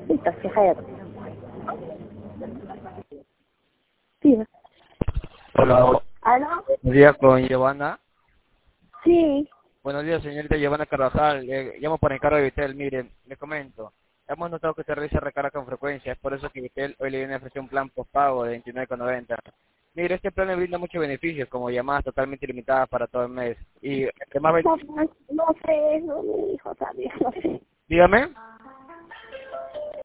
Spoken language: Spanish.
Listo, sí, cállate. Sí. Hola, ¿Aló? buenos días con Giovanna. Sí. Buenos días, señorita Giovanna Carvajal. Llamo por encargo de Vitel. Mire, le comento. Hemos notado que se realiza recarga con frecuencia. Es por eso que Vitel hoy le viene a ofrecer un plan postpago de 29,90. Mire, este plan le brinda muchos beneficios, como llamadas totalmente ilimitadas para todo el mes. Y además, No, no sé eso, mi hijo también, no sé. dígame.